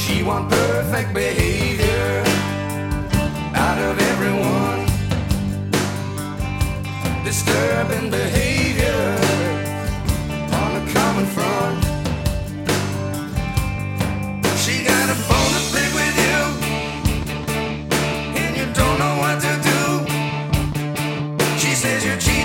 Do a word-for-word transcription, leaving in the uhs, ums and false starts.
She want perfect behavior out of everyone. Disturbing behavior.